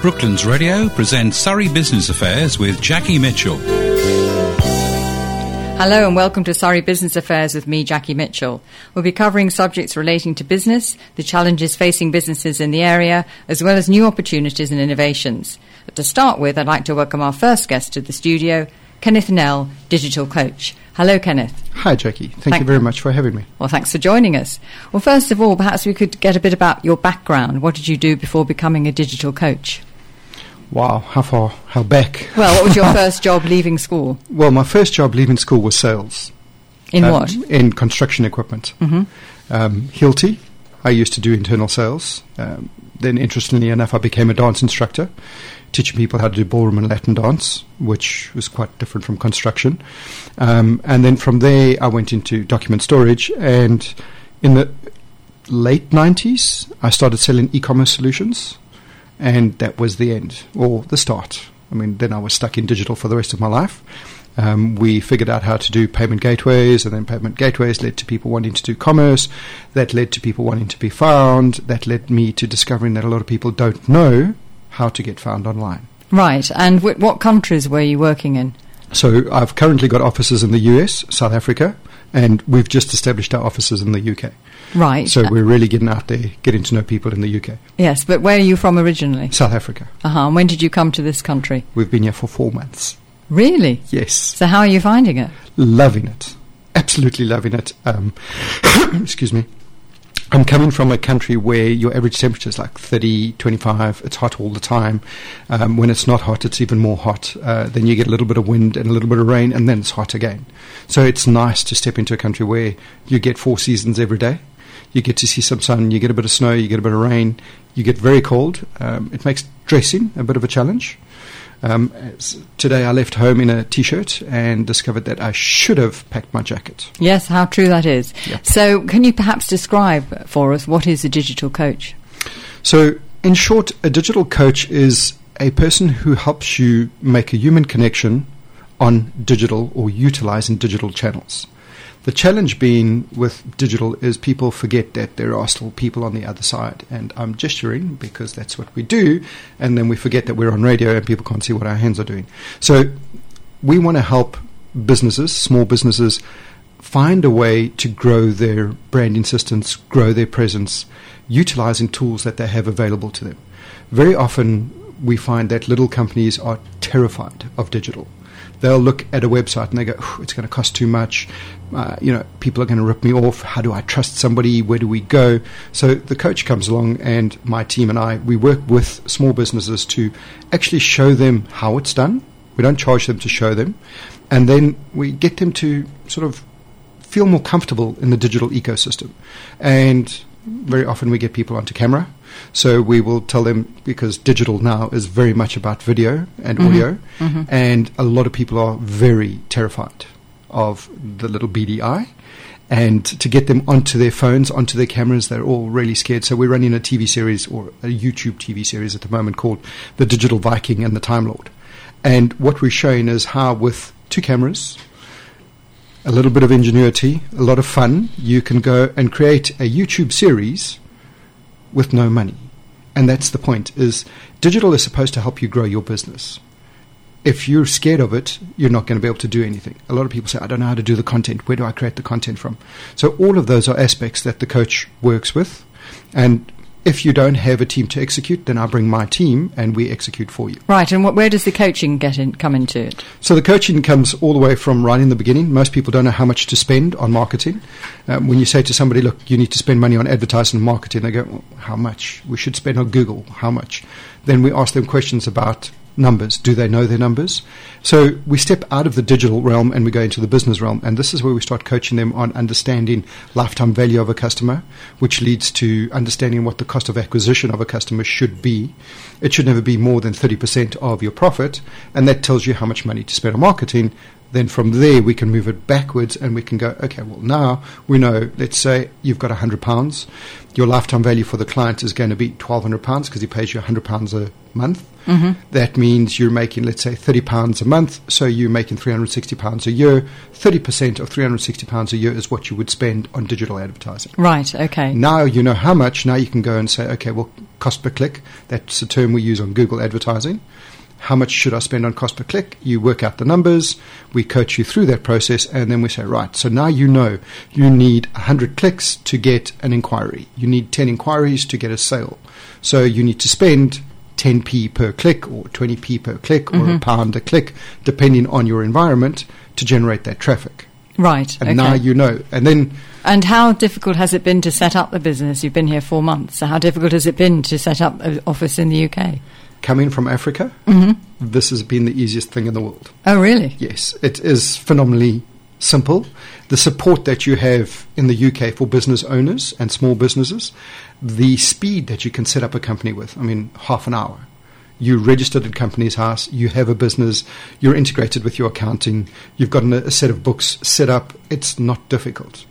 Brooklands Radio presents Surrey Business Affairs with Jackie Mitchell. Hello and welcome to Surrey Business Affairs with me, Jackie Mitchell. We'll be covering subjects relating to business, the challenges facing businesses in the area, as well as new opportunities and innovations. But to start with, I'd like to welcome our first guest to the studio, Kenneth Nell, Digital Coach. Hello, Kenneth. Hi, Jackie. Thank you very much for having me. Well, thanks for joining us. Well, first of all, perhaps we could get a bit about your background. What did you do before becoming a digital coach? Wow, how back? Well, what was your first job leaving school? Well, my first job leaving school was sales. In what? In construction equipment. Hilti, I used to do internal sales. Then, interestingly enough, I became a dance instructor, teaching people how to do ballroom and Latin dance, which was quite different from construction. And then from there, I went into document storage. And in the late 90s, I started selling e-commerce solutions. And that was the end, or the start. I mean, then I was stuck in digital for the rest of my life. We figured out how to do payment gateways, and then payment gateways led to people wanting to do commerce. That led to people wanting to be found. That led me to discovering that a lot of people don't know how to get found online. Right. And what countries were you working in? So I've currently got offices in the US, South Africa, and we've just established our offices in the UK. Right. So we're really getting out there, getting to know people in the UK. Yes, but where are you from originally? South Africa. And when did you come to this country? We've been here for 4 months. Really? Yes. So how are you finding it? Loving it. Absolutely loving it. Excuse me. I'm coming from a country where your average temperature is like 30, 25. It's hot all the time. When it's not hot, it's even more hot. Then you get a little bit of wind and a little bit of rain, and then it's hot again. So it's nice to step into a country where you get 4 seasons every day. You get to see some sun, you get a bit of snow, you get a bit of rain, you get very cold. It makes dressing a bit of a challenge. Today I left home in a T-shirt and discovered that I should have packed my jacket. Yes, how true that is. Yeah. So can you perhaps describe for us what is a digital coach? So in short, a digital coach is a person who helps you make a human connection on digital or utilizing digital channels. The challenge being with digital is people forget that there are still people on the other side. And I'm gesturing because that's what we do. And then we forget that we're on radio and people can't see what our hands are doing. So we want to help businesses, small businesses, find a way to grow their branding systems, grow their presence, utilizing tools that they have available to them. Very often we find that little companies are terrified of digital. They'll look at a website and they go, it's going to cost too much. People are going to rip me off. How do I trust somebody? Where do we go? So the coach comes along, and my team and I, we work with small businesses to actually show them how it's done. We don't charge them to show them. And then we get them to sort of feel more comfortable in the digital ecosystem. And very often we get people onto camera. So we will tell them, because digital now is very much about video and audio, and a lot of people are very terrified of the little beady eye. And to get them onto their phones, onto their cameras, they're all really scared. So we're running a TV series, or a YouTube TV series at the moment, called The Digital Viking and the Time Lord. And what we're showing is how, with 2 cameras, a little bit of ingenuity, a lot of fun, you can go and create a YouTube series with no money. And that's the point, is digital is supposed to help you grow your business. If you're scared of it, you're not going to be able to do anything. A lot of people say, I don't know how to do the content. Where do I create the content from? So all of those are aspects that the coach works with. And if you don't have a team to execute, then I bring my team and we execute for you. Right, and where does the coaching come into it? So the coaching comes all the way from right in the beginning. Most people don't know how much to spend on marketing. When you say to somebody, look, you need to spend money on advertising and marketing, they go, well, how much? We should spend on Google. How much? Then we ask them questions about numbers. Do they know their numbers? So we step out of the digital realm and we go into the business realm, and this is where we start coaching them on understanding lifetime value of a customer, which leads to understanding what the cost of acquisition of a customer should be. It should never be more than 30% of your profit, and that tells you how much money to spend on marketing. Then from there we can move it backwards and we can go, okay, well now we know, let's say you've got £100. Your lifetime value for the client is going to be £1,200 because he pays you £100 a month. That means you're making, let's say, £30 a month, so you're making £360 a year. 30% of £360 a year is what you would spend on digital advertising. Right, okay. Now you know how much. Now you can go and say, okay, well, cost per click. That's a term we use on Google advertising. How much should I spend on cost per click? You work out the numbers, we coach you through that process, and then we say, right, so now you know you need 100 clicks to get an inquiry. You need 10 inquiries to get a sale. So you need to spend 10p per click or 20p per click or £1 a click, depending on your environment, to generate that traffic. Right. And now you know. And how difficult has it been to set up the business? You've been here 4 months. So how difficult has it been to set up an office in the UK? Coming from Africa, this has been the easiest thing in the world. Oh, really? Yes, it is phenomenally simple. The support that you have in the UK for business owners and small businesses, the speed that you can set up a company with, half an hour. You registered at Companies House, you have a business, you're integrated with your accounting, you've got a set of books set up. It's not difficult.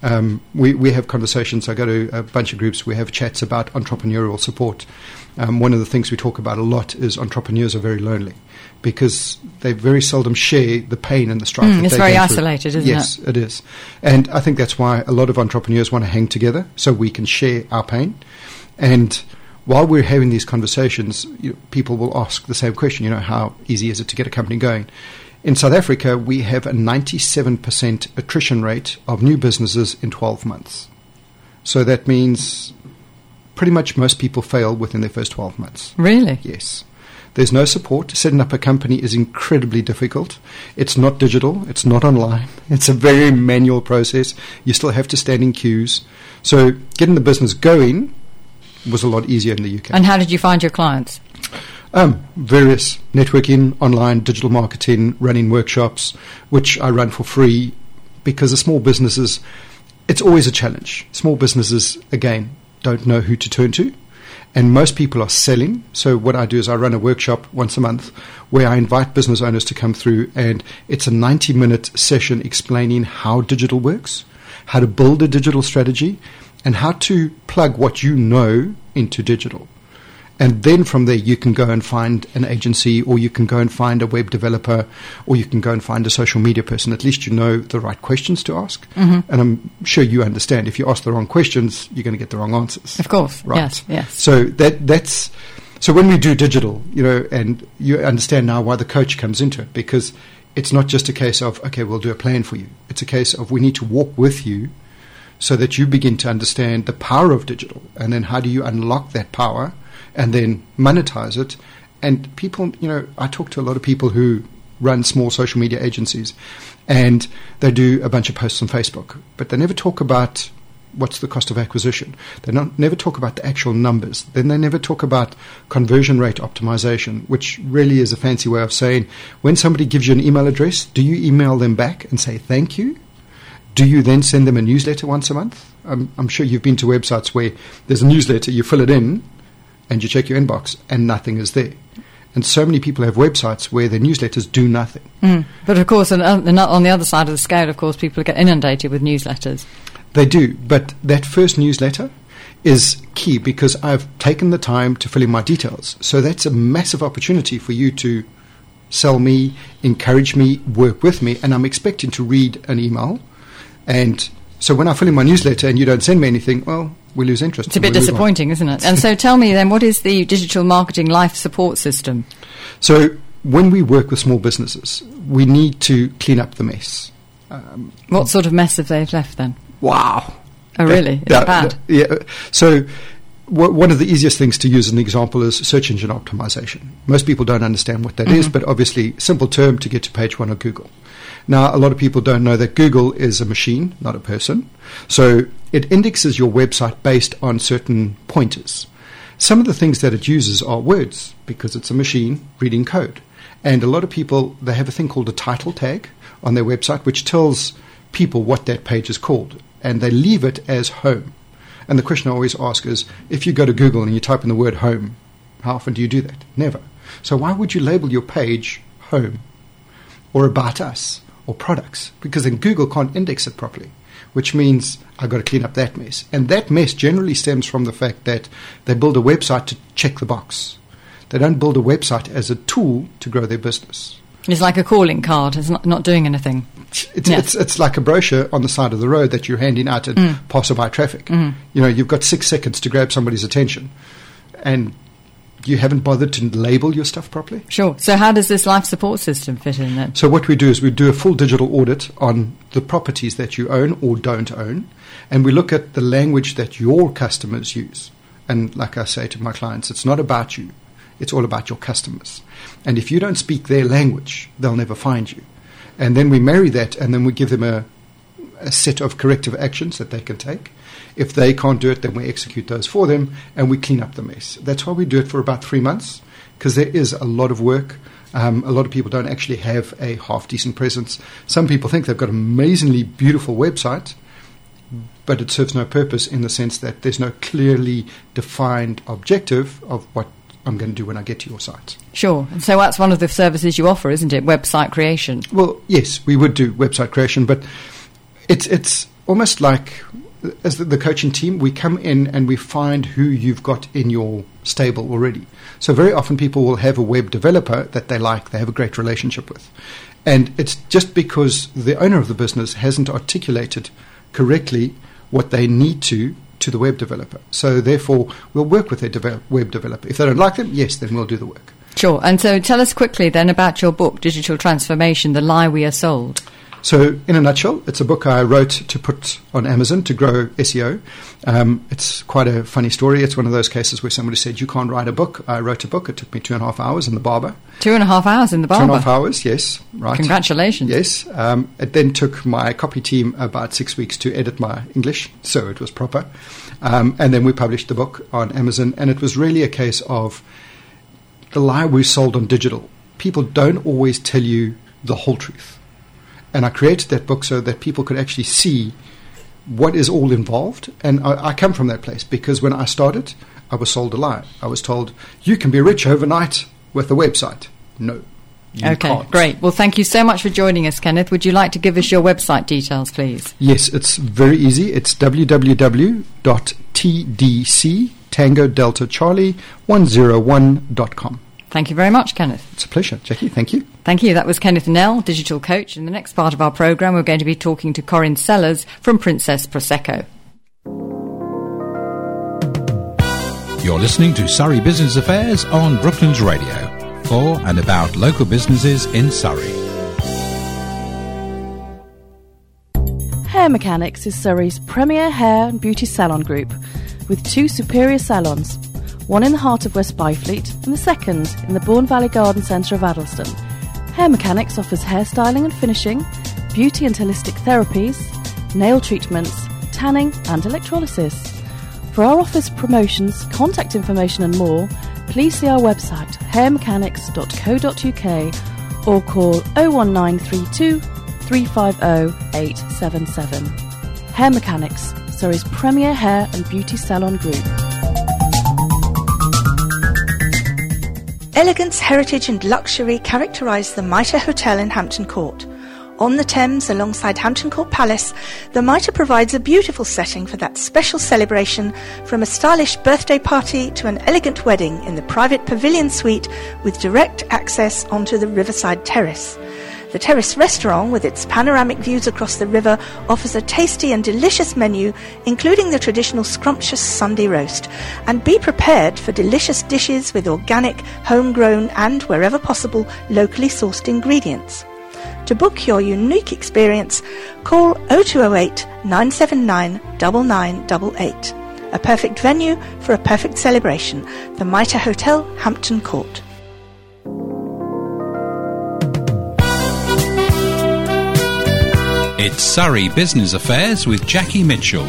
We have conversations. I go to a bunch of groups. We have chats about entrepreneurial support. One of the things we talk about a lot is entrepreneurs are very lonely because they very seldom share the pain and the strife that they go through. It's very isolated, isn't it? Yes, it is. And I think that's why a lot of entrepreneurs want to hang together so we can share our pain. And while we're having these conversations, people will ask the same question, how easy is it to get a company going? In South Africa, we have a 97% attrition rate of new businesses in 12 months. So that means pretty much most people fail within their first 12 months. Really? Yes. There's no support. Setting up a company is incredibly difficult. It's not digital. It's not online. It's a very manual process. You still have to stand in queues. So getting the business going was a lot easier in the UK. And how did you find your clients? Various networking, online, digital marketing, running workshops, which I run for free because the small businesses, it's always a challenge. Small businesses, again, don't know who to turn to. And most people are selling. So what I do is I run a workshop once a month where I invite business owners to come through, and it's a 90-minute session explaining how digital works, how to build a digital strategy, and how to plug what you know into digital. And then from there, you can go and find an agency, or you can go and find a web developer, or you can go and find a social media person. At least you know the right questions to ask. And I'm sure you understand if you ask the wrong questions, you're going to get the wrong answers. Of course. Right. Yes. So so when we do digital, and you understand now why the coach comes into it, because it's not just a case of, okay, we'll do a plan for you. It's a case of we need to walk with you so that you begin to understand the power of digital, and then how do you unlock that power and then monetize it. And people, I talk to a lot of people who run small social media agencies, and they do a bunch of posts on Facebook, but they never talk about what's the cost of acquisition. They never talk about the actual numbers. Then they never talk about conversion rate optimization, which really is a fancy way of saying when somebody gives you an email address, do you email them back and say thank you? Do you then send them a newsletter once a month? I'm sure you've been to websites where there's a newsletter, you fill it in, and you check your inbox, and nothing is there. And so many people have websites where their newsletters do nothing. But of course, on the other side of the scale, of course, people get inundated with newsletters. They do, but that first newsletter is key because I've taken the time to fill in my details. So that's a massive opportunity for you to sell me, encourage me, work with me, and I'm expecting to read an email. And so when I fill in my newsletter and you don't send me anything, well, we lose interest. It's a bit disappointing, isn't it? And so tell me then, what is the digital marketing life support system? So when we work with small businesses, we need to clean up the mess. What sort of mess have they left then? Wow. Oh, really? Is that bad? Yeah. So one of the easiest things to use as an example is search engine optimization. Most people don't understand what that is, but obviously simple term to get to page 1 of Google. Now, a lot of people don't know that Google is a machine, not a person. So it indexes your website based on certain pointers. Some of the things that it uses are words because it's a machine reading code. And a lot of people, they have a thing called a title tag on their website, which tells people what that page is called. And they leave it as home. And the question I always ask is, if you go to Google and you type in the word home, how often do you do that? Never. So why would you label your page home or about us or products? Because then Google can't index it properly, which means I've got to clean up that mess. And that mess generally stems from the fact that they build a website to check the box. They don't build a website as a tool to grow their business. It's like a calling card. It's not doing anything. It's like a brochure on the side of the road that you're handing out at passerby traffic. You've got 6 seconds to grab somebody's attention. and you haven't bothered to label your stuff properly. Sure. So how does this life support system fit in then? So what we do is we do a full digital audit on the properties that you own or don't own, and we look at the language that your customers use. And like I say to my clients, it's not about you. It's all about your customers. And if you don't speak their language, they'll never find you. And then we marry that, and then we give them a set of corrective actions that they can take. If they can't do it, then we execute those for them, and we clean up the mess. That's why we do it for about 3 months, because there is a lot of work. A lot of people don't actually have a half-decent presence. Some people think they've got an amazingly beautiful website, but it serves no purpose in the sense that there's no clearly defined objective of what I'm going to do when I get to your site. Sure. And so that's one of the services you offer, isn't it? Website creation. Well, yes, we would do website creation, but it's almost like, as the coaching team, we come in and we find who you've got in your stable already. So very often people will have a web developer that they like, they have a great relationship with. And it's just because the owner of the business hasn't articulated correctly what they need to the web developer. So therefore, we'll work with their web developer. If they don't like them, yes, then we'll do the work. Sure. And so tell us quickly then about your book, Digital Transformation, The Lie We Are Sold. So in a nutshell, it's a book I wrote to put on Amazon to grow SEO. It's quite a funny story. It's one of those cases where somebody said, you can't write a book. I wrote a book. It took me 2.5 hours in the barber. 2.5 hours in the barber? 2.5 hours, yes. Right. Congratulations. Yes. It then took my copy team about 6 weeks to edit my English, so it was proper. And then we published the book on Amazon, and it was really a case of the lie we sold on digital. People don't always tell you the whole truth. And I created that book so that people could actually see what is all involved. And I come from that place because when I started, I was sold a lie. I was told, you can be rich overnight with a website. No, you can't. Great. Well, thank you so much for joining us, Kenneth. Would you like to give us your website details, please? Yes, it's very easy. It's www.tdc.tango.delta.charlie101.com. Thank you very much, Kenneth. It's a pleasure, Jackie. Thank you. Thank you. That was Kenneth Nell, digital coach. In the next part of our programme, we're going to be talking to Corinne Sellers from Princess Prosecco. You're listening to Surrey Business Affairs on Brooklands Radio, for and about local businesses in Surrey. Hair Mechanics is Surrey's premier hair and beauty salon group, with 2 superior salons, one in the heart of West Byfleet and the second in the Bourne Valley Garden Centre of Addleston. Hair Mechanics offers hairstyling and finishing, beauty and holistic therapies, nail treatments, tanning and electrolysis. For our office promotions, contact information and more, please see our website hairmechanics.co.uk or call 01932 350 877. Hair Mechanics, Surrey's premier hair and beauty salon group. Elegance, heritage and luxury characterise the Mitre Hotel in Hampton Court. On the Thames, alongside Hampton Court Palace, the Mitre provides a beautiful setting for that special celebration, from a stylish birthday party to an elegant wedding in the private pavilion suite with direct access onto the riverside terrace. The Terrace restaurant, with its panoramic views across the river, offers a tasty and delicious menu, including the traditional scrumptious Sunday roast. And be prepared for delicious dishes with organic, homegrown and, wherever possible, locally sourced ingredients. To book your unique experience, call 0208 979 9988. A perfect venue for a perfect celebration. The Mitre Hotel, Hampton Court. It's Surrey Business Affairs with Jackie Mitchell.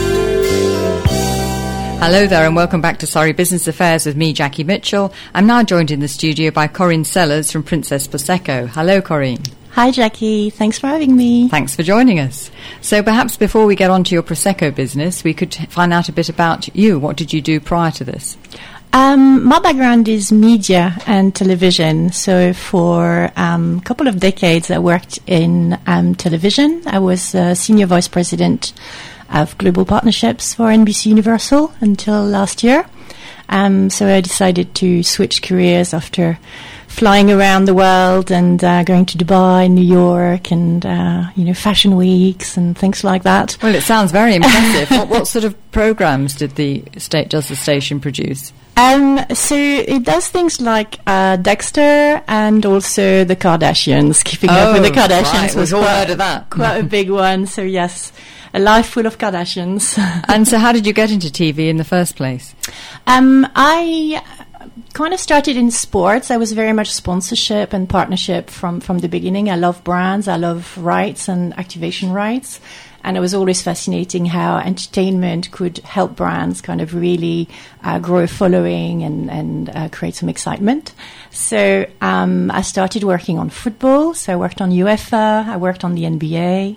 Hello there and welcome back to Surrey Business Affairs with me, Jackie Mitchell. I'm now joined in the studio by Corinne Sellers from Princess Prosecco. Hello, Corinne. Hi, Jackie. Thanks for having me. Thanks for joining us. So perhaps before we get on to your Prosecco business, we could find out a bit about you. What did you do prior to this? My background is media and television. So for a couple of decades, I worked in television. I was senior vice president of global partnerships for NBC Universal until last year. So I decided to switch careers after flying around the world and going to Dubai, New York, and fashion weeks and things like that. Well, it sounds very impressive. What sort of programs does the station produce? So it does things like Dexter and also the Kardashians. Keeping up with the Kardashians was all heard of that. quite a big one. So yes, a life full of Kardashians. And so how did you get into TV in the first place? I kind of started in sports. I was very much sponsorship and partnership from the beginning. I love brands. I love rights and activation rights. And it was always fascinating how entertainment could help brands kind of really grow a following and create some excitement. So I started working on football. So I worked on UEFA. I worked on the NBA.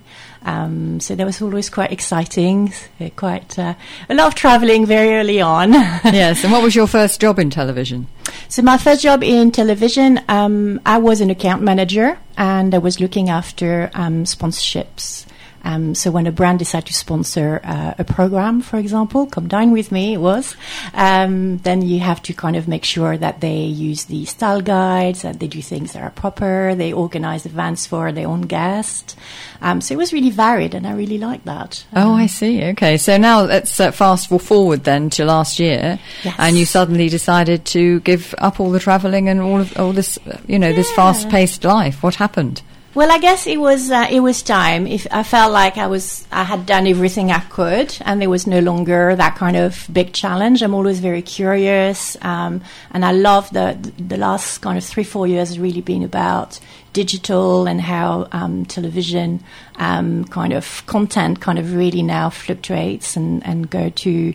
So that was always quite exciting. Quite a lot of traveling very early on. Yes. And what was your first job in television? So my first job in television, I was an account manager, and I was looking after sponsorships. So when a brand decided to sponsor a program, for example, Come Dine With Me, it was, then you have to kind of make sure that they use the style guides, that they do things that are proper, they organize events for their own guests. So it was really varied, and I really liked that. Oh, I see. Okay. So now let's fast forward then to last year. Yes. And you suddenly decided to give up all the travelling and all this, this fast-paced life. What happened? Well, I guess it was time. If I felt like I had done everything I could, and there was no longer that kind of big challenge. I'm always very curious, and I love the last kind of 3-4 years has really been about digital and how television kind of content kind of really now fluctuates and go to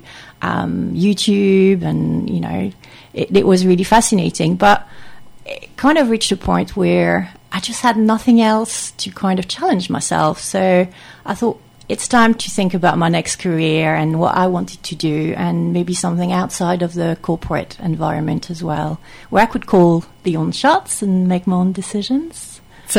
YouTube, and it was really fascinating, but it kind of reached a point where I just had nothing else to kind of challenge myself. So I thought it's time to think about my next career and what I wanted to do, and maybe something outside of the corporate environment as well, where I could call the own shots and make my own decisions.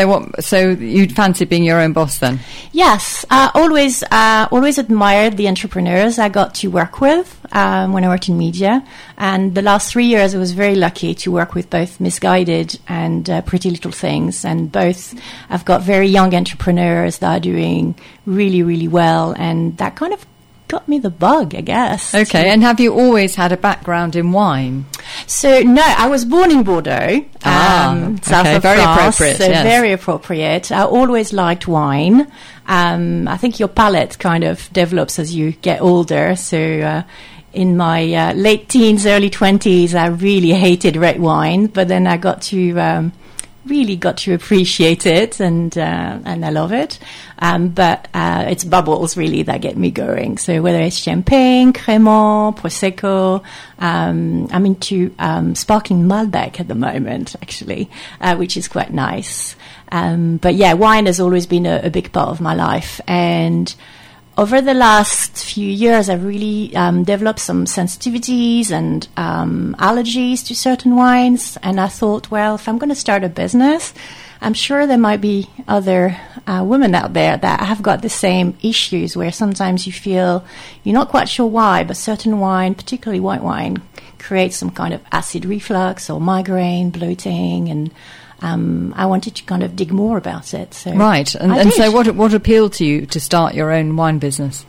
So you'd fancy being your own boss then? Yes, I always admired the entrepreneurs I got to work with when I worked in media. And the last 3 years, I was very lucky to work with both Misguided and Pretty Little Things. And both I've got very young entrepreneurs that are doing really, really well. And that kind of got me the bug, I guess. Okay, and have you always had a background in wine? So, no, I was born in Bordeaux, south of very France, appropriate. So yes. Very appropriate. I always liked wine. I think your palate kind of develops as you get older. So, in my late teens, early 20s, I really hated red wine, but then I really got to appreciate it, and I love it. But it's bubbles really that get me going. So whether it's champagne, Crémant, Prosecco, I'm into sparkling Malbec at the moment, actually, which is quite nice. But yeah, wine has always been a big part of my life, and over the last few years, I've really developed some sensitivities and allergies to certain wines. And I thought, well, if I'm going to start a business, I'm sure there might be other women out there that have got the same issues, where sometimes you feel you're not quite sure why, but certain wine, particularly white wine, creates some kind of acid reflux or migraine, bloating, and I wanted to kind of dig more about it. So right. And so what appealed to you to start your own wine business?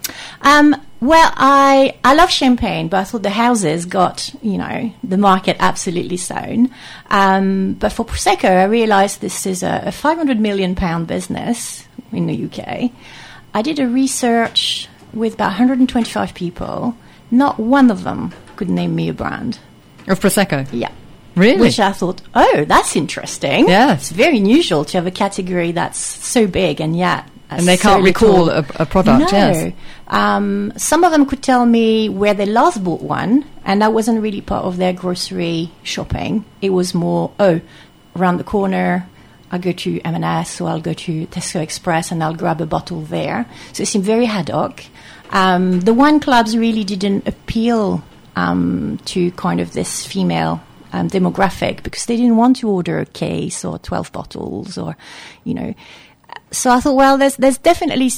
Well, I love champagne, but I thought the houses got, the market absolutely sown. But for Prosecco, I realized this is a £500 million business in the UK. I did a research with about 125 people. Not one of them could name me a brand. Of Prosecco? Yeah. Really? Which I thought, oh, that's interesting. Yes. It's very unusual to have a category that's so big and yet... And they can't recall a product, no. yes. Some of them could tell me where they last bought one, and that wasn't really part of their grocery shopping. It was more, around the corner, I'll go to M&S or I'll go to Tesco Express and I'll grab a bottle there. So it seemed very ad hoc. The wine clubs really didn't appeal to kind of this female demographic, because they didn't want to order a case or 12 bottles or, So I thought, well, there's definitely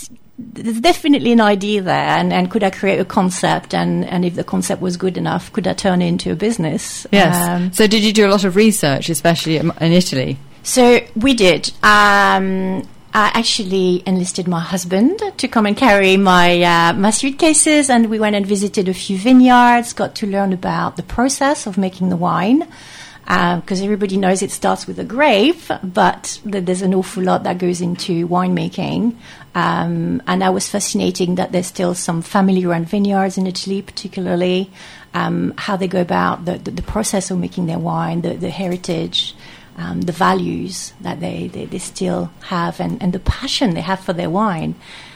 an idea there, and could I create a concept, and if the concept was good enough, could I turn it into a business? Yes. So did you do a lot of research, especially in Italy? So we did. I actually enlisted my husband to come and carry my suitcases, and we went and visited a few vineyards, got to learn about the process of making the wine, because everybody knows it starts with a grape, but there's an awful lot that goes into winemaking. And that was fascinating that there's still some family-run vineyards in Italy, particularly, how they go about the process of making their wine, the heritage, the values that they still have, and the passion they have for their wine.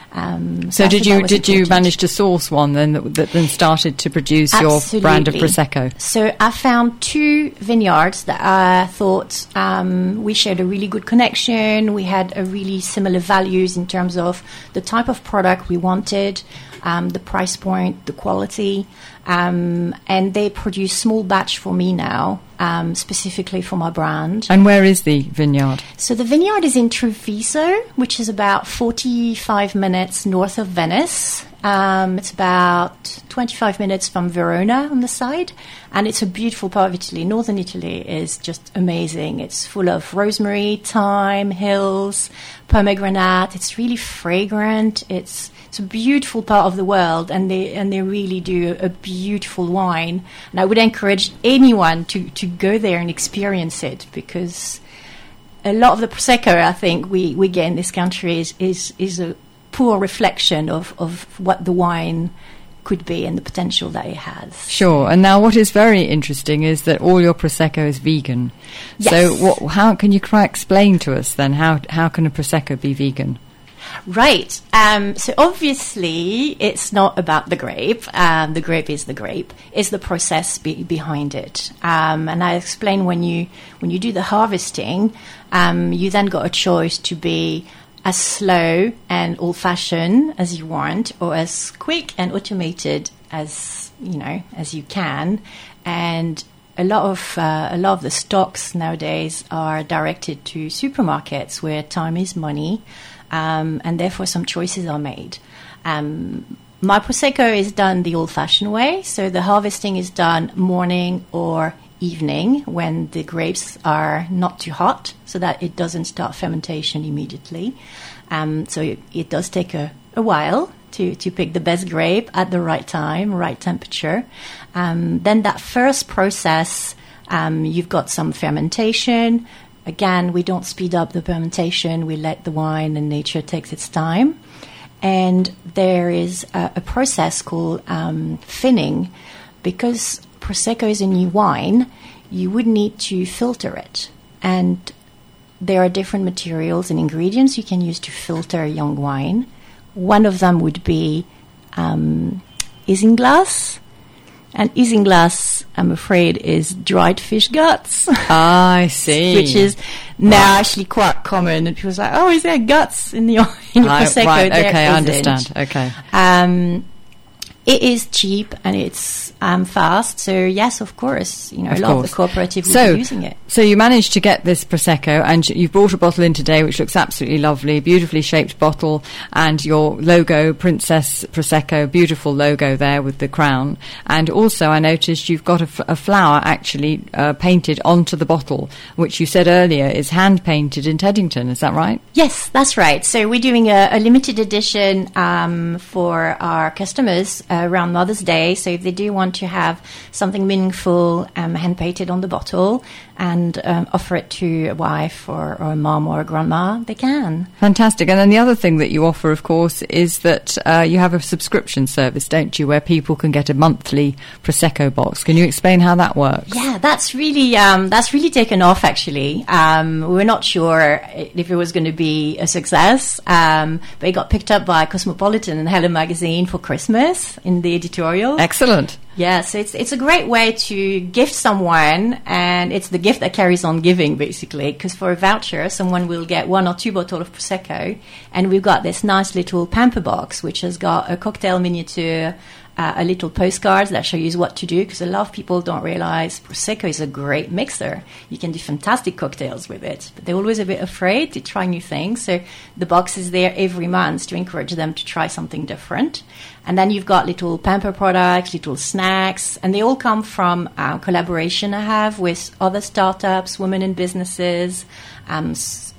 So did you manage to source one then that then started to produce Absolutely. your brand of Prosecco? So I found 2 vineyards that I thought we shared a really good connection. We had a really similar values in terms of the type of product we wanted, the price point, the quality, and they produce small batch for me now, specifically for my brand. And where is the vineyard? So the vineyard is in Treviso, which is about 45 minutes north of Venice. It's about 25 minutes from Verona on the side, and it's a beautiful part of Italy. Northern Italy is just amazing. It's full of rosemary, thyme, hills, pomegranate. It's really fragrant. It's a beautiful part of the world, and they really do a beautiful wine. And I would encourage anyone to go there and experience it, because a lot of the Prosecco I think we get in this country is a poor reflection of what the wine could be and the potential that it has. Sure. And now what is very interesting is that all your Prosecco is vegan. Yes. So how can you explain to us then how can a Prosecco be vegan? Right. So obviously it's not about the grape. The grape is the grape. It's the process behind it. And I explain when you do the harvesting, you then got a choice to be as slow and old-fashioned as you want, or as quick and automated as you can. And a lot of the stocks nowadays are directed to supermarkets where time is money, and therefore some choices are made. My Prosecco is done the old-fashioned way, so the harvesting is done morning or evening when the grapes are not too hot, so that it doesn't start fermentation immediately. So it does take a while to pick the best grape at the right time, right temperature. Then that first process, you've got some fermentation. Again, we don't speed up the fermentation. We let the wine and nature takes its time. And there is a process called finning. Because Prosecco is a new wine, you would need to filter it. And there are different materials and ingredients you can use to filter young wine. One of them would be isinglass. And isinglass, I'm afraid, is dried fish guts. I see. Which is now actually quite common. And people say, oh, is there guts in your Prosecco? Right, there okay, I isn't. understand. Okay. It is cheap and it's fast. So yes, of course, a lot of the cooperative will be using it. So you managed to get this Prosecco, and you've brought a bottle in today, which looks absolutely lovely, beautifully shaped bottle, and your logo, Princess Prosecco, beautiful logo there with the crown. And also, I noticed you've got a flower actually painted onto the bottle, which you said earlier is hand painted in Teddington. Is that right? Yes, that's right. So we're doing a limited edition for our customers around Mother's Day. So if they do want to have something meaningful hand painted on the bottle and offer it to a wife or a mom or a grandma, they can. Fantastic. And then the other thing that you offer, of course, is that you have a subscription service, don't you, where people can get a monthly Prosecco box. Can you explain how that works? Yeah, that's really taken off, actually. We were not sure if it was going to be a success, but it got picked up by Cosmopolitan and Hello Magazine for Christmas in the editorial. Excellent. Yeah, so it's a great way to gift someone, and it's the gift that carries on giving, basically, because for a voucher, someone will get 1 or 2 bottles of Prosecco, and we've got this nice little pamper box, which has got a cocktail miniature, a little postcards that show you what to do, because a lot of people don't realize Prosecco is a great mixer. You can do fantastic cocktails with it, but they're always a bit afraid to try new things. So the box is there every month to encourage them to try something different. And then you've got little pamper products, little snacks, and they all come from collaboration I have with other startups, women in businesses,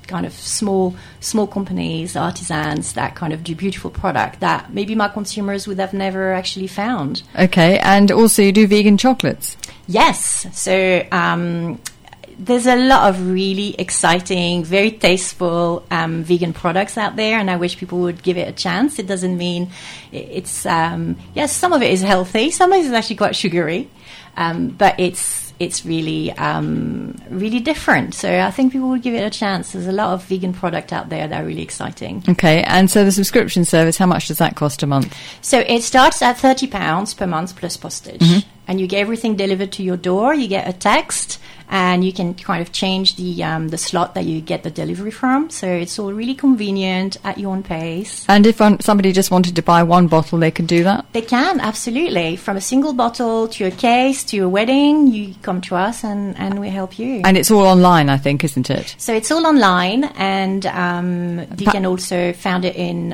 kind of small companies, artisans that kind of do beautiful product that maybe my consumers would have never actually found. Okay, and also you do vegan chocolates. Yes, so there's a lot of really exciting, very tasteful vegan products out there, and I wish people would give it a chance. It doesn't mean it's yes, some of it is healthy, some of it is actually quite sugary, but it's really really different. So I think people would give it a chance. There's a lot of vegan product out there that are really exciting. Okay, and so the subscription service, how much does that cost a month? So it starts at £30 per month plus postage. Mm-hmm. And you get everything delivered to your door. You get a text, and you can kind of change the slot that you get the delivery from. So it's all really convenient at your own pace. And if somebody just wanted to buy one bottle, they can do that? They can, absolutely. From a single bottle to a case to a wedding, you come to us and we help you. And it's all online, I think, isn't it? So it's all online, and you can also find it in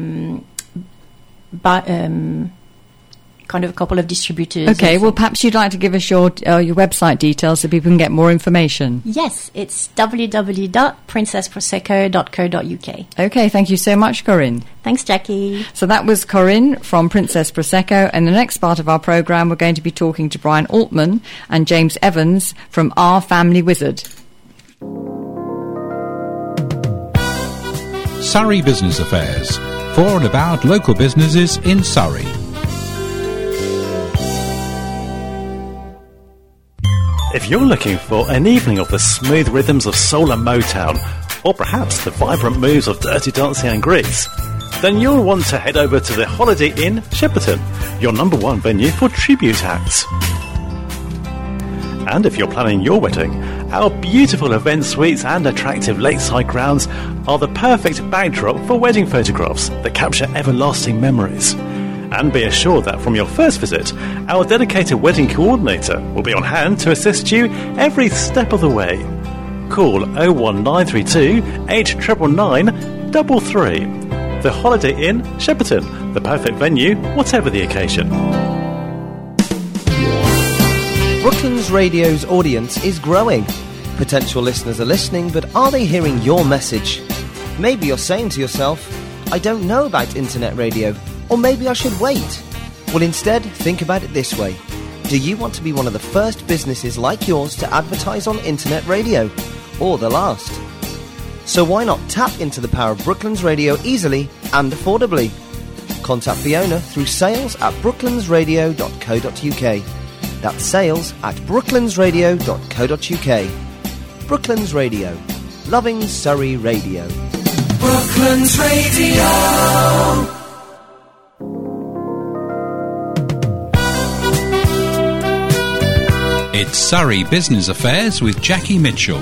kind of a couple of distributors. Okay, well, perhaps you'd like to give us your website details so people can get more information. Yes, it's www.princessprosecco.co.uk. Okay, thank you so much, Corinne. Thanks, Jackie. So that was Corinne from Princess Prosecco, and the next part of our programme we're going to be talking to Brian Altman and James Evans from Our Family Wizard. Surrey Business Affairs, for and about local businesses in Surrey. If you're looking for an evening of the smooth rhythms of soul and Motown, or perhaps the vibrant moves of Dirty Dancing and Grease, then you'll want to head over to the Holiday Inn, Shepperton, your #1 venue for tribute acts. And if you're planning your wedding, our beautiful event suites and attractive lakeside grounds are the perfect backdrop for wedding photographs that capture everlasting memories. And be assured that from your first visit, our dedicated wedding coordinator will be on hand to assist you every step of the way. Call 01932 8999 33. The Holiday Inn, Shepperton, the perfect venue, whatever the occasion. Brooklands Radio's audience is growing. Potential listeners are listening, but are they hearing your message? Maybe you're saying to yourself, I don't know about internet radio. Or maybe I should wait. Well, instead, think about it this way. Do you want to be one of the first businesses like yours to advertise on internet radio? Or the last? So why not tap into the power of Brooklands Radio easily and affordably? Contact Fiona through sales@brooklandsradio.co.uk. That's sales@brooklandsradio.co.uk. Brooklands Radio. Loving Surrey Radio. Brooklands Radio. It's Surrey Business Affairs with Jackie Mitchell.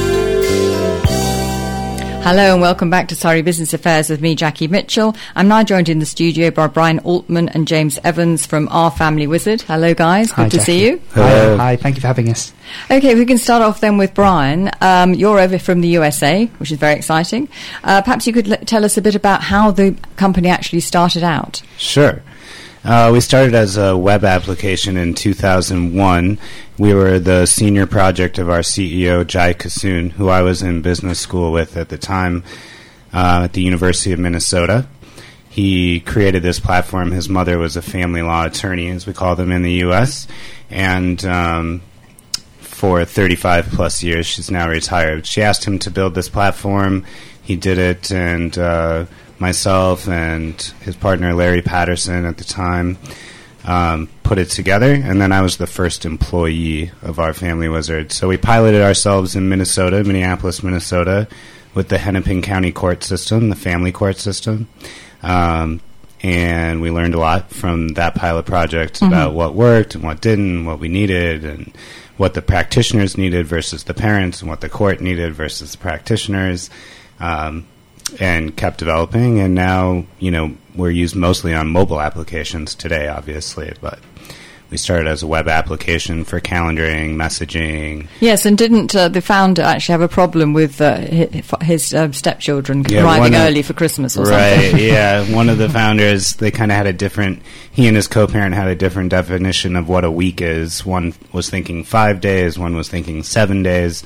Hello and welcome back to Surrey Business Affairs with me, Jackie Mitchell. I'm now joined in the studio by Brian Altman and James Evans from Our Family Wizard. Hello guys, good to see you. Hello. Hi, thank you for having us. Okay, we can start off then with Brian. You're over from the USA, which is very exciting. Perhaps you could tell us a bit about how the company actually started out. Sure. We started as a web application in 2001. We were the senior project of our CEO, Jai Kassoon, who I was in business school with at the time at the University of Minnesota. He created this platform. His mother was a family law attorney, as we call them in the U.S., and for 35 plus years, she's now retired. She asked him to build this platform. He did it, and myself and his partner Larry Patterson at the time put it together, and then I was the first employee of Our Family Wizard. So we piloted ourselves in Minneapolis, Minnesota, with the Hennepin County court system, the family court system, and we learned a lot from that pilot project about what worked and what didn't, and what we needed, and what the practitioners needed versus the parents, and what the court needed versus the practitioners. And kept developing, and now, we're used mostly on mobile applications today, obviously, but we started as a web application for calendaring, messaging. Yes, and didn't the founder actually have a problem with his stepchildren arriving early for Christmas or something? Right, yeah. One of the founders, they kind of had he and his co-parent had a different definition of what a week is. One was thinking 5 days, one was thinking 7 days.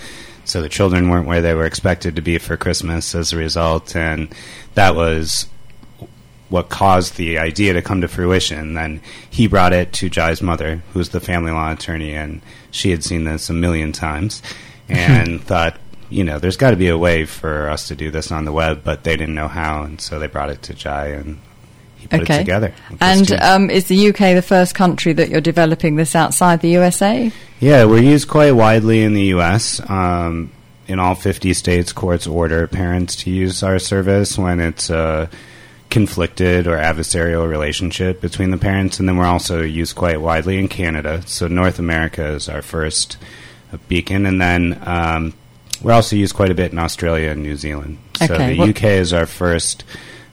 So the children weren't where they were expected to be for Christmas as a result, and that was what caused the idea to come to fruition. Then he brought it to Jai's mother, who's the family law attorney, and she had seen this a million times and thought, there's got to be a way for us to do this on the web, but they didn't know how, and so they brought it to Jai, and he put it together. And is the UK the first country that you're developing this outside the USA? Yeah, we're used quite widely in the US. In all 50 states, courts order parents to use our service when it's a conflicted or adversarial relationship between the parents, and then we're also used quite widely in Canada. So North America is our first beacon, and then we're also used quite a bit in Australia and New Zealand. So the UK is our first.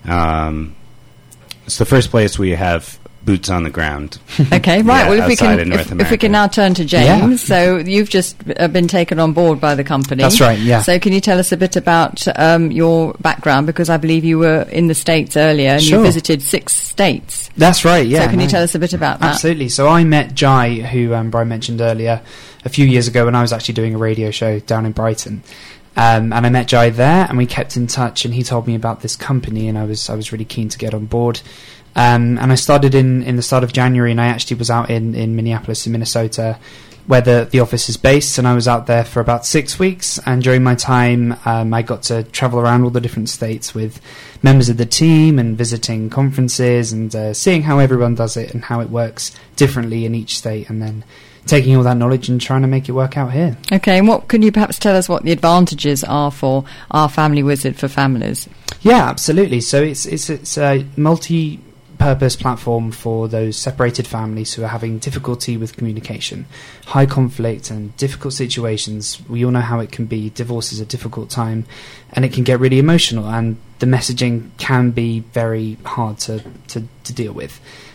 It's the first place we have boots on the ground. Okay, right. Well, if we can now turn to James. Yeah. So you've just been taken on board by the company. That's right, yeah. So can you tell us a bit about your background? Because I believe you were in the States earlier and you visited 6 states. That's right, yeah. So can you tell us a bit about that? Absolutely. So I met Jai, who Brian mentioned earlier, a few years ago when I was actually doing a radio show down in Brighton. And I met Jai there, and we kept in touch, and he told me about this company, and I was really keen to get on board. And I started in the start of January, and I actually was out in Minneapolis in Minnesota, where the office is based, and I was out there for about 6 weeks. And during my time, I got to travel around all the different states with members of the team and visiting conferences and seeing how everyone does it and how it works differently in each state, and then taking all that knowledge and trying to make it work out here. Okay, and what can you perhaps tell us what the advantages are for our Family Wizard for families? Yeah, absolutely. So it's a multi-purpose platform for those separated families who are having difficulty with communication, high conflict and difficult situations. We all know how it can be. Divorce is a difficult time, and it can get really emotional, and the messaging can be very hard to deal with.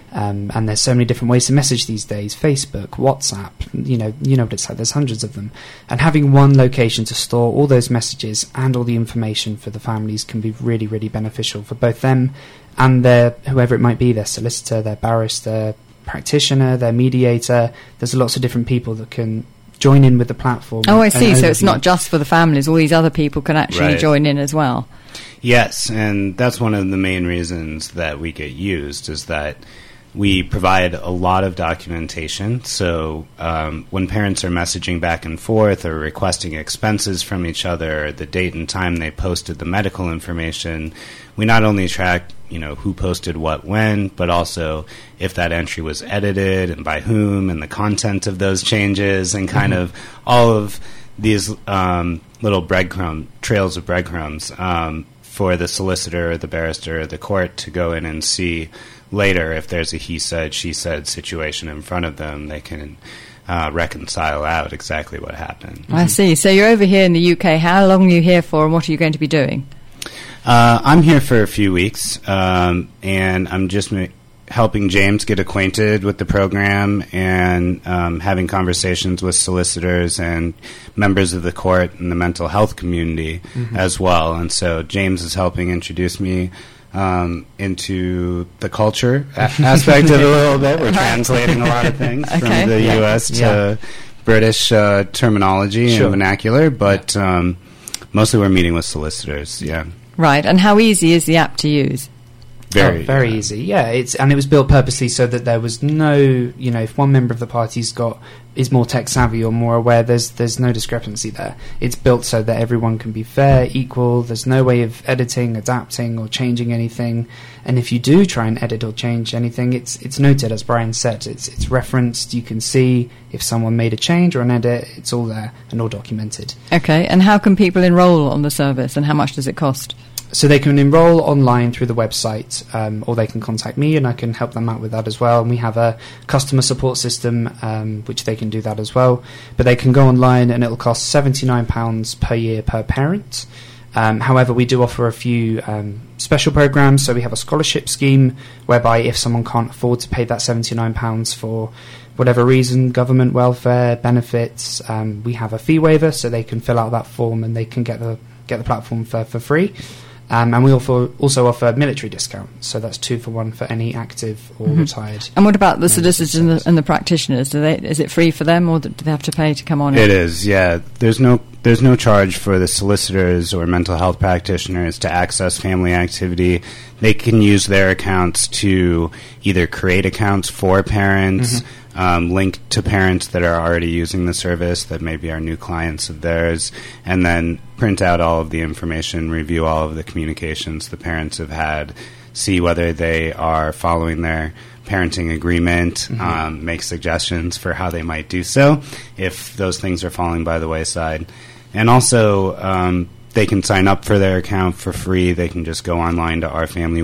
And there's so many different ways to message these days. Facebook, WhatsApp, you know what it's like. There's hundreds of them. And having one location to store all those messages and all the information for the families can be really, really beneficial for both them and their, whoever it might be, their solicitor, their barrister, practitioner, their mediator. There's lots of different people that can join in with the platform. Oh, I see. So it's not just for the families. All these other people can actually join in as well. Yes, and that's one of the main reasons that we get used, is that we provide a lot of documentation. So when parents are messaging back and forth or requesting expenses from each other, the date and time they posted the medical information, we not only track who posted what when, but also if that entry was edited and by whom, and the content of those changes, and kind of all of these little trails of breadcrumbs for the solicitor or the barrister or the court to go in and see later. If there's a he said, she said situation in front of them, they can reconcile out exactly what happened. I see. So you're over here in the UK. How long are you here for, and what are you going to be doing? I'm here for a few weeks, and I'm just helping James get acquainted with the program and having conversations with solicitors and members of the court and the mental health community as well. And so James is helping introduce me into the culture aspect of it a little bit. We're translating a lot of things from the U.S. to British terminology and vernacular, but mostly we're meeting with solicitors, Right, and how easy is the app to use? Very easy. Yeah, it was built purposely so that there was no, if one member of the party's is more tech savvy or more aware, there's no discrepancy there. It's built so that everyone can be fair, equal. There's no way of editing, adapting, or changing anything. And if you do try and edit or change anything, it's noted, as Brian said. It's referenced. You can see if someone made a change or an edit. It's all there and all documented. Okay, and how can people enroll on the service, and how much does it cost? So they can enroll online through the website, or they can contact me and I can help them out with that as well. And we have a customer support system, which they can do that as well. But they can go online and it'll cost £79 per year per parent. However, we do offer a few special programs. So we have a scholarship scheme whereby if someone can't afford to pay that £79 for whatever reason, government welfare, benefits, we have a fee waiver, so they can fill out that form and they can get the platform for free. And we also offer military discounts, so that's 2 for 1 for any active or retired. And what about the solicitors and the practitioners? Is it free for them, or do they have to pay to come on? It is, yeah. There's no there's no charge for the solicitors or mental health practitioners to access family activity. They can use their accounts to either create accounts for parents, link to parents that are already using the service that maybe are new clients of theirs, and then print out all of the information, review all of the communications the parents have had, see whether they are following their parenting agreement, make suggestions for how they might do so if those things are falling by the wayside. And also, they can sign up for their account for free. They can just go online to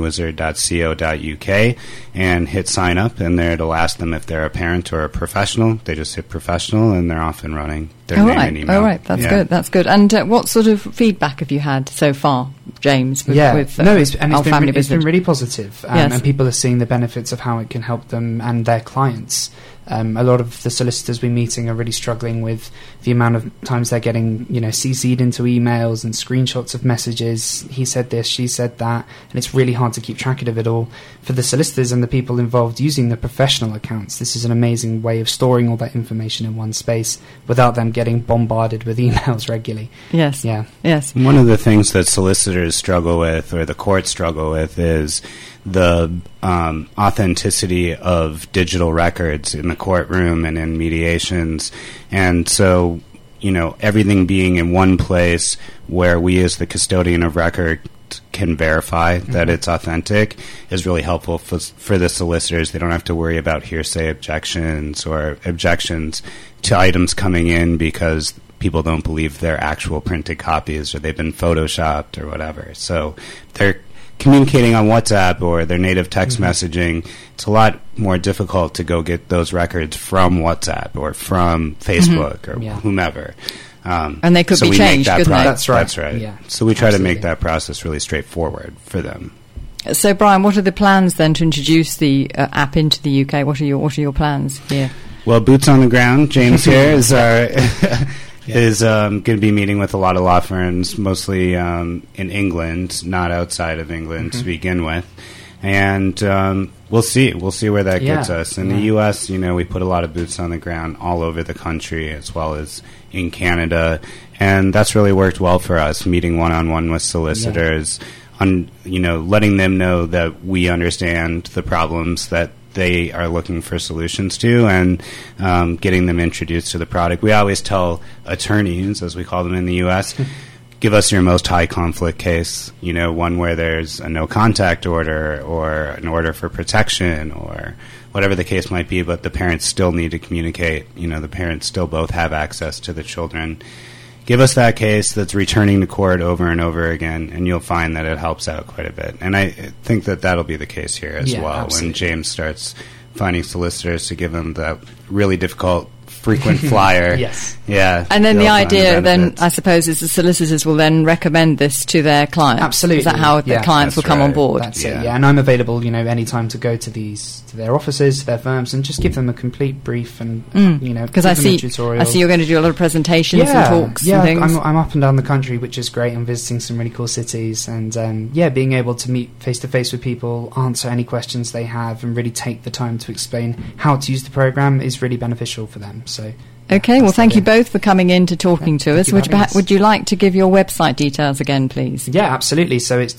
ourfamilywizard.co.uk and hit sign up, and there it'll ask them if they're a parent or a professional. They just hit professional, and they're off and running. Their name and email. Oh, right. That's good. That's good. And what sort of feedback have you had so far, James? It's been really positive, and people are seeing the benefits of how it can help them and their clients. A lot of the solicitors we're meeting are really struggling with the amount of times they're getting, CC'd into emails and screenshots of messages. He said this, she said that, and it's really hard to keep track of it all. For the solicitors and the people involved using the professional accounts, this is an amazing way of storing all that information in one space without them getting bombarded with emails regularly. Yes. Yeah. Yes. One of the things that solicitors struggle with, or the courts struggle with, is the authenticity of digital records in the courtroom and in mediations. And so, everything being in one place where we as the custodian of record can verify that it's authentic is really helpful for the solicitors. They don't have to worry about hearsay objections or objections to items coming in because people don't believe they're actual printed copies or they've been photoshopped or whatever. So they're communicating on WhatsApp or their native text messaging. It's a lot more difficult to go get those records from WhatsApp or from Facebook or whomever. And they could be changed, couldn't they? That's right. That's right. Yeah, so we try to make that process really straightforward for them. So, Brian, what are the plans then to introduce the app into the UK? What are your plans here? Well, boots on the ground. James here is our is going to be meeting with a lot of law firms, mostly in England, not outside of England to begin with. And we'll see. We'll see where that gets us. In the U.S., we put a lot of boots on the ground all over the country, as well as in Canada, and that's really worked well for us. Meeting one-on-one with solicitors, letting them know that we understand the problems that they are looking for solutions to, and getting them introduced to the product. We always tell attorneys, as we call them in the U.S., give us your most high conflict case, one where there's a no contact order or an order for protection or whatever the case might be, but the parents still need to communicate. The parents still both have access to the children. Give us that case that's returning to court over and over again, and you'll find that it helps out quite a bit. And I think that that'll be the case here as well. Absolutely. When James starts finding solicitors to give them that really difficult frequent flyer. Yes. Yeah. And then the idea then, I suppose, is the solicitors will then recommend this to their clients. Absolutely. Is that how the clients will come on board? That's it, yeah. And I'm available, anytime to go to their offices, to their firms, and just give them a complete brief and, because I see you're going to do a lot of presentations and talks and things. I'm up and down the country, which is great. I'm visiting some really cool cities, and being able to meet face-to-face with people, answer any questions they have, and really take the time to explain how to use the program is really beneficial for them. So, okay, well, thank you both for coming in to talking to us. Would you like to give your website details again, please? Yeah, absolutely. So it's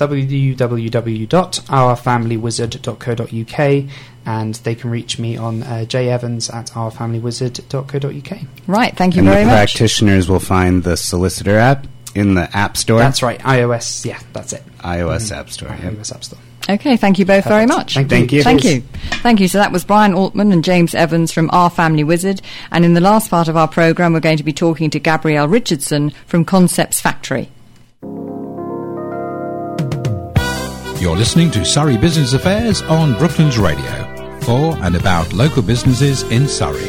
www.ourfamilywizard.co.uk, and they can reach me on jevans@ourfamilywizard.co.uk. Right, thank you very much. And the practitioners will find the solicitor app in the App Store? That's right, iOS, that's it. iOS App Store. iOS App Store. Okay, thank you both very much. Thank you. Thank you. So that was Brian Altman and James Evans from Our Family Wizard. And in the last part of our programme, we're going to be talking to Gabrielle Richardson from Concepts Factory. You're listening to Surrey Business Affairs on Brooklands Radio, for and about local businesses in Surrey.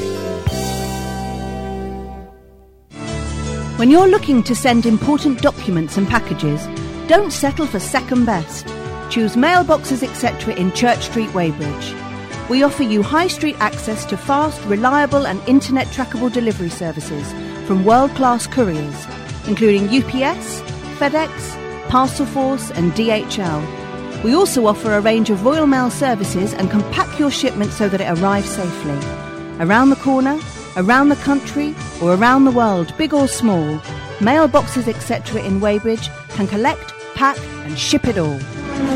When you're looking to send important documents and packages, don't settle for second best. Choose Mailboxes Etc. in Church Street, Weybridge. We offer you high street access to fast, reliable and internet trackable delivery services from world-class couriers, including UPS, FedEx, Parcelforce and DHL. We also offer a range of Royal Mail services and can pack your shipment so that it arrives safely. Around the corner, around the country or around the world, big or small, mailboxes, etc. in Weybridge can collect, pack and ship it all.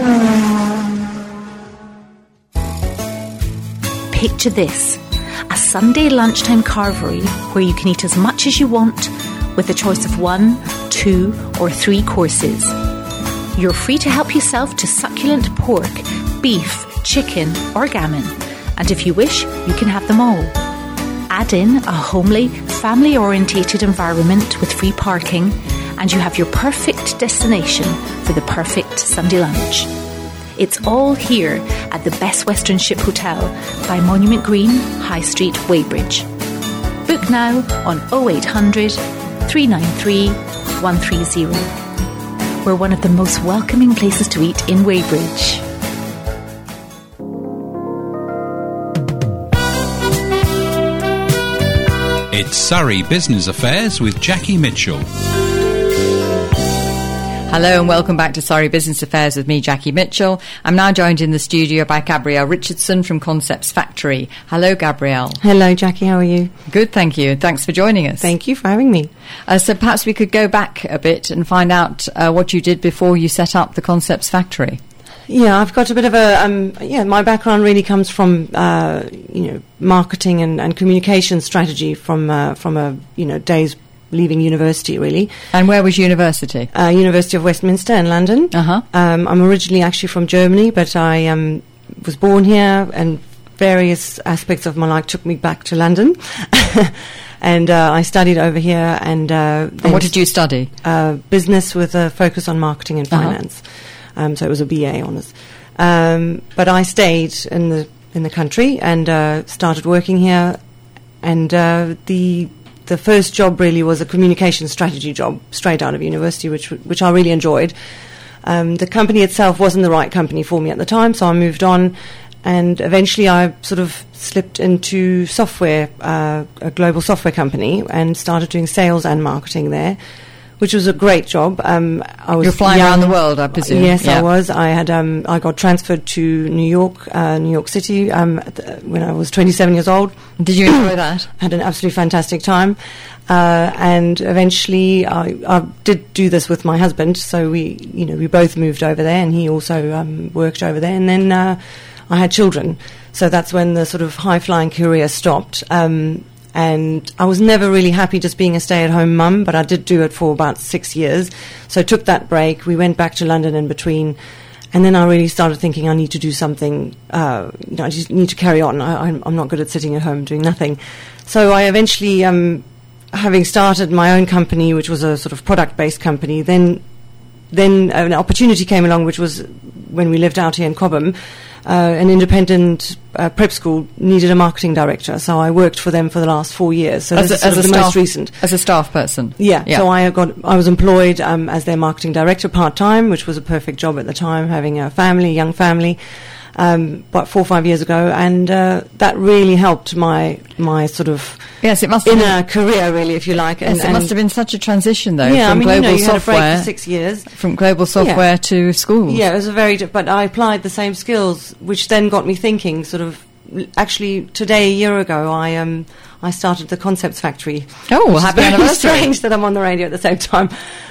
Picture this, a Sunday lunchtime carvery where you can eat as much as you want with a choice of 1, 2 or 3 courses. You're free to help yourself to succulent pork, beef, chicken or gammon, and if you wish, you can have them all. Add in a homely, family-orientated environment with free parking, and you have your perfect destination for the perfect Sunday lunch. It's all here at the Best Western Ship Hotel by Monument Green, High Street, Weybridge. Book now on 0800 393 130. We're one of the most welcoming places to eat in Weybridge. It's Surrey Business Affairs with Jackie Mitchell. Hello and welcome back to Surrey Business Affairs with me, Jackie Mitchell. I'm now joined in the studio by Gabrielle Richardson from Concepts Factory. Hello, Gabrielle. Hello, Jackie. How are you? Good, thank you. Thanks for joining us. Thank you for having me. So perhaps we could go back a bit and find out what you did before you set up the Concepts Factory. Yeah, I've got a bit of a, my background really comes from, marketing and communication strategy from days leaving university, really. And where was university? University of Westminster in London. Uh-huh. I'm originally actually from Germany, but I was born here, and various aspects of my life took me back to London. And I studied over here. And what did you study? Business with a focus on marketing and finance. So it was a BA honours. But I stayed in the country and started working here. And the first job really was a communication strategy job straight out of university, which I really enjoyed. The company itself wasn't the right company for me at the time, so I moved on. And eventually I sort of slipped into software, a global software company, and started doing sales and marketing there, which was a great job. You're flying around the world, I presume. Yes, yeah. I was. I had. I got transferred to New York City, when I was 27 years old. Did you enjoy that? Had an absolutely fantastic time, and eventually I did do this with my husband. So we both moved over there, and he also worked over there. And then I had children, so that's when the sort of high flying career stopped. And I was never really happy just being a stay-at-home mum, but I did do it for about 6 years. So I took that break. We went back to London in between. And then I really started thinking I need to do something. I just need to carry on. I'm not good at sitting at home doing nothing. So I eventually, having started my own company, which was a sort of product-based company, then an opportunity came along, which was when we lived out here in Cobham. An independent prep school needed a marketing director, so I worked for them for the last 4 years. So this is the most recent. As a staff person? Yeah. So I was employed as their marketing director part-time, which was a perfect job at the time, having a young family, about 4 or 5 years ago, and that really helped my sort of inner career, really, if you like. Yes, it must have been such a transition, though, from global software. Had a break for 6 years. From global software to schools. Yeah, it was but I applied the same skills, which then got me thinking, sort of, actually, today, a year ago, I started the Concepts Factory. Oh, well, happy anniversary. It's strange that I'm on the radio at the same time.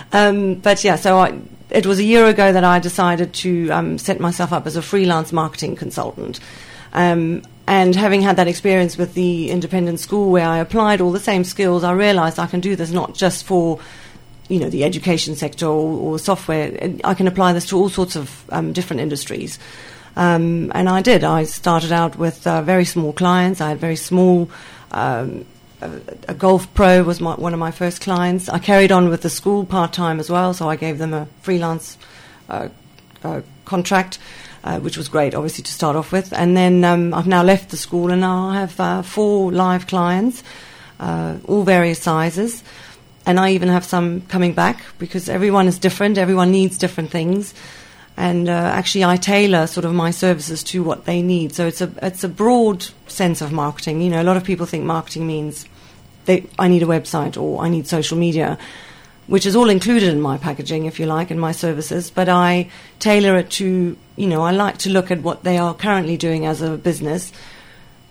It was a year ago that I decided to set myself up as a freelance marketing consultant. And having had that experience with the independent school where I applied all the same skills, I realised I can do this not just for, the education sector or software. I can apply this to all sorts of different industries. And I did. I started out with very small clients. I had very small... A golf pro was one of my first clients. I carried on with the school part-time as well, so I gave them a freelance contract, which was great, obviously, to start off with. And then I've now left the school, and now I have 4 live clients, all various sizes. And I even have some coming back, because everyone is different, everyone needs different things. And actually, I tailor sort of my services to what they need. So it's a broad sense of marketing. A lot of people think marketing means I need a website or I need social media, which is all included in my packaging, if you like, in my services. But I tailor it to, I like to look at what they are currently doing as a business,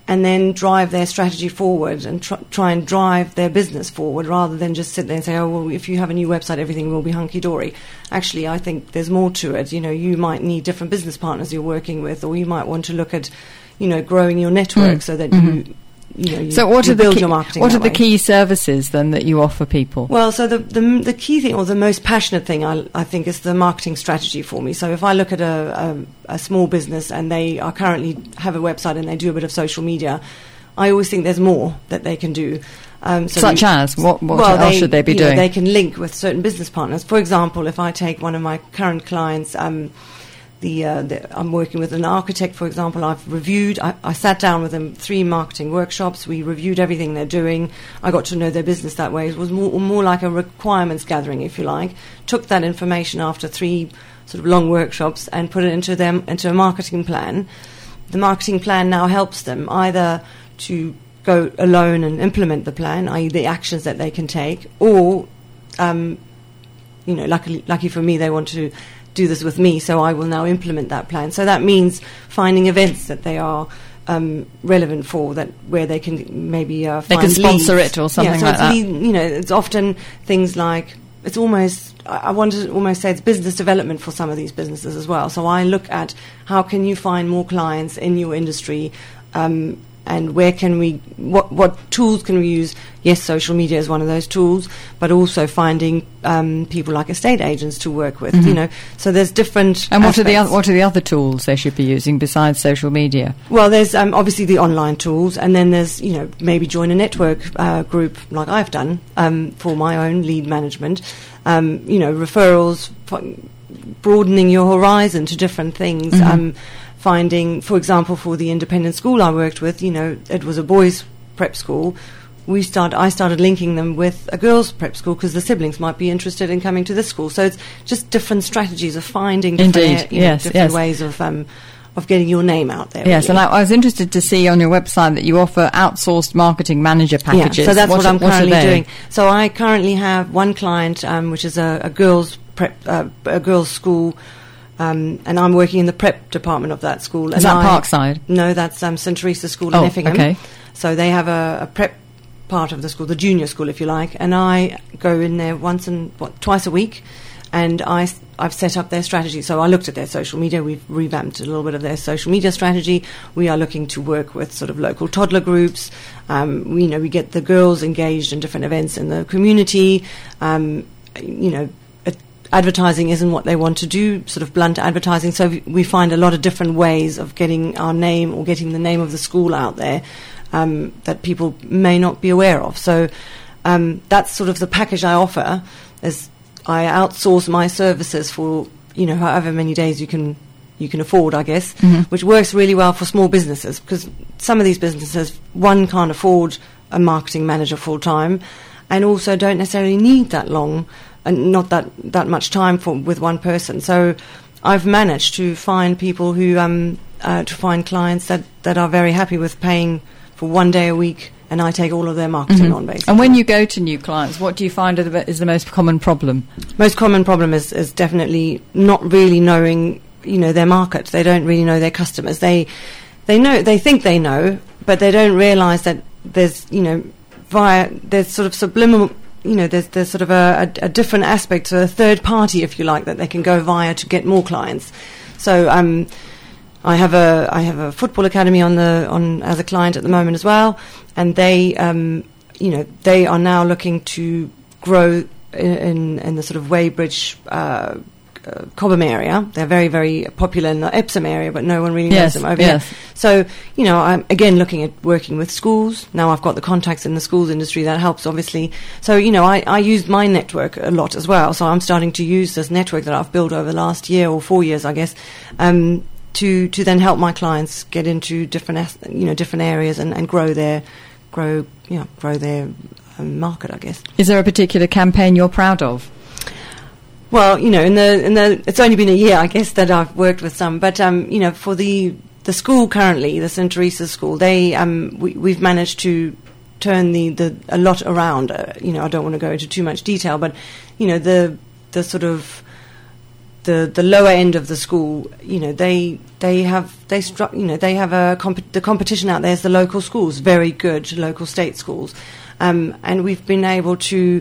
and then drive their strategy forward and try and drive their business forward, rather than just sit there and say, oh, well, if you have a new website, everything will be hunky-dory. Actually, I think there's more to it. You might need different business partners you're working with, or you might want to look at, growing your network so that you build your marketing. What are the key services then that you offer people? Well, so the key thing, or the most passionate thing, I think, is the marketing strategy for me. So if I look at a small business and they are currently have a website and they do a bit of social media, I always think there's more that they can do. Such as? What else should they be doing? They can link with certain business partners. For example, if I take one of my current clients, I'm working with an architect, for example. I sat down with them 3 marketing workshops. We reviewed everything they're doing. I got to know their business that way. It was more like a requirements gathering, if you like. Took that information after 3 sort of long workshops and put it into a marketing plan. The marketing plan now helps them either to go alone and implement the plan, i.e. the actions that they can take, or, lucky for me, they want to do this with me, so I will now implement that plan. So that means finding events that they are relevant for, where they can maybe find they can sponsor leads. It or something like that. It's often things like, it's almost, I want to almost say it's business development for some of these businesses as well. So I look at how can you find more clients in your industry, and where can we, what tools can we use? Yes, social media is one of those tools, but also finding people like estate agents to work with. So there's different. And what are the other tools they should be using besides social media? Well, there's obviously the online tools, and then there's maybe join a network group like I've done for my own lead management. Referrals, broadening your horizon to different things. Finding, for example, for the independent school I worked with, it was a boys' prep school. I started linking them with a girls' prep school because the siblings might be interested in coming to this school. So it's just different strategies of finding different ways of getting your name out there. Yes, really. And I was interested to see on your website that you offer outsourced marketing manager packages. Yeah, so that's what I'm currently doing. So I currently have one client, which is a girls' prep, a girls' school. And I'm working in the prep department of that school. Is that Parkside? No, that's St Teresa School in Effingham. Okay. So they have a prep part of the school, the junior school, if you like, and I go in there twice a week, and I've set up their strategy. So I looked at their social media. We've revamped a little bit of their social media strategy. We are looking to work with sort of local toddler groups. We get the girls engaged in different events in the community. Advertising isn't what they want to do, sort of blunt advertising. So we find a lot of different ways of getting our name or getting the name of the school out there that people may not be aware of. So that's sort of the package I offer. Is I outsource my services for however many days you can afford, I guess, which works really well for small businesses, because some of these businesses, one, can't afford a marketing manager full time, and also don't necessarily need that long and not that much time with one person. So I've managed to find people who to find clients that are very happy with paying for 1 day a week, and I take all of their marketing on, basically. And when you go to new clients, what do you find is the most common problem? Most common problem is definitely not really knowing their market. They don't really know their customers. They think they know, but they don't realise that there's there's sort of subliminal. There's sort of a different aspect to a third party, if you like, that they can go via to get more clients. So I have a football academy on as a client at the moment as well, and they are now looking to grow in the sort of Weybridge, Cobham area. They're very, very popular in the Epsom area, but no one really knows them over here. So, I'm again looking at working with schools. Now I've got the contacts in the schools industry. That helps, obviously. So, I use my network a lot as well. So I'm starting to use this network that I've built over the last year or 4 years, I guess, to then help my clients get into different areas and grow their market, I guess. Is there a particular campaign you're proud of? Well, in the it's only been a year, I guess, that I've worked with some. But for the school currently, the St Teresa School, we've managed to turn a lot around. I don't want to go into too much detail, but the sort of the lower end of the school, the competition out there is the local schools, very good local state schools, and we've been able to,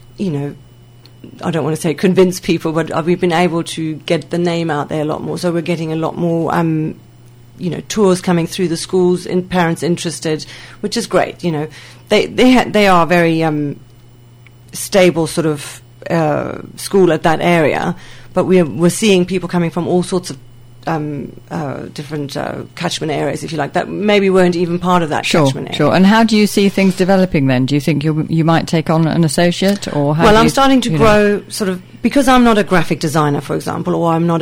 I don't want to say convince people, but we've been able to get the name out there a lot more. So we're getting a lot more, tours coming through the schools, and parents interested, which is great. They are very stable sort of school at that area, but we're seeing people coming from all sorts of different catchment areas, if you like, that maybe weren't even part of that catchment area. Sure. And how do you see things developing then? Do you think you might take on an associate, or how? Well, I'm starting to grow, sort of, because I'm not a graphic designer, for example, or I'm not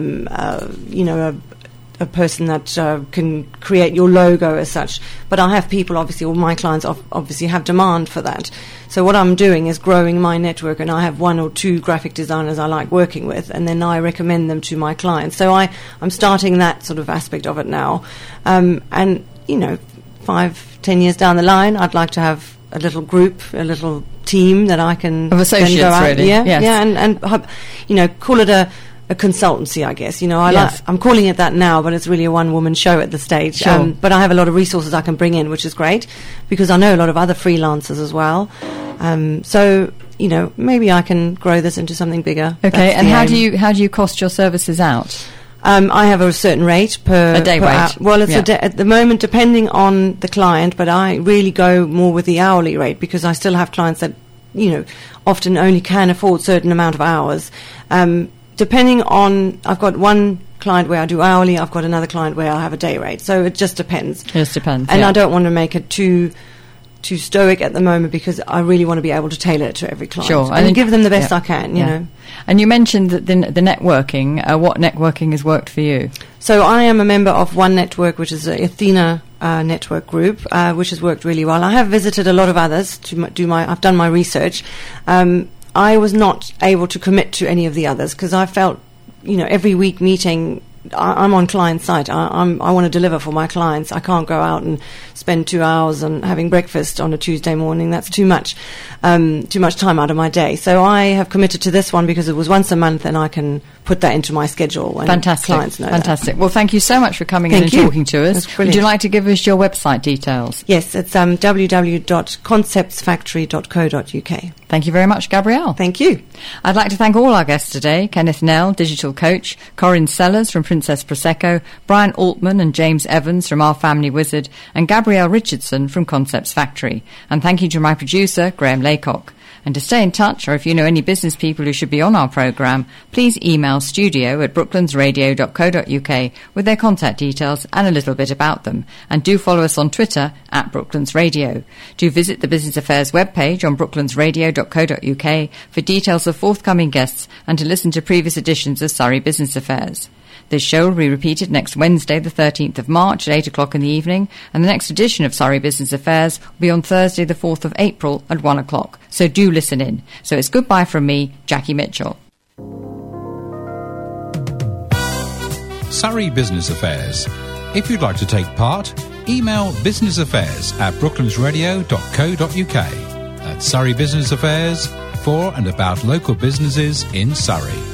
a person that can create your logo as such. But I have people, obviously, all my clients obviously have demand for that. So what I'm doing is growing my network, and I have 1 or 2 graphic designers I like working with, and then I recommend them to my clients. So I'm starting that sort of aspect of it now. And, 5-10 years down the line, I'd like to have a little group, a little team that I can... Of associates, then go out, really. Yeah, and call it a consultancy, I guess. I'm calling it that now, but it's really a one-woman show at the stage. Sure. But I have a lot of resources I can bring in, which is great, because I know a lot of other freelancers as well. So maybe I can grow this into something bigger. Okay, and how do you cost your services out? I have a certain rate per day per rate. hour. Well, it's at the moment, depending on the client, but I really go more with the hourly rate, because I still have clients that often only can afford a certain amount of hours. Depending on, I've got one client where I do hourly, I've got another client where I have a day rate. So it just depends. It just depends. And I don't want to make it too stoic at the moment, because I really want to be able to tailor it to every client. Sure. And give them the best I can, you know. And you mentioned that the networking. What networking has worked for you? So I am a member of One Network, which is the Athena network group, which has worked really well. I have visited a lot of others to I've done my research. I was not able to commit to any of the others, because I felt, every week meeting, I'm on client site. I want to deliver for my clients. I can't go out and spend 2 hours on having breakfast on a Tuesday morning. That's too much time out of my day. So I have committed to this one because it was once a month, and I can put that into my schedule. And Fantastic. Clients know Fantastic. that. Well, thank you so much for coming in and talking to us. Would you like to give us your website details? Yes, it's www.conceptsfactory.co.uk. Thank you very much, Gabrielle. Thank you. I'd like to thank all our guests today: Kenneth Nell, digital coach; Corinne Sellers from Princess Prosecco; Brian Altman and James Evans from Our Family Wizard; and Gabrielle Richardson from Concepts Factory. And thank you to my producer, Graham Laycock. And to stay in touch, or if you know any business people who should be on our programme, please email studio@brooklandsradio.co.uk with their contact details and a little bit about them. And do follow us on Twitter @BrooklandsRadio. Do visit the Business Affairs webpage on brooklandsradio.co.uk for details of forthcoming guests and to listen to previous editions of Surrey Business Affairs. This show will be repeated next Wednesday, the 13th of March at 8 o'clock in the evening, and the next edition of Surrey Business Affairs will be on Thursday, the 4th of April at 1 o'clock. So do listen in. So it's goodbye from me, Jackie Mitchell. Surrey Business Affairs. If you'd like to take part, email businessaffairs@brooklandsradio.co.uk. That's Surrey Business Affairs, for and about local businesses in Surrey.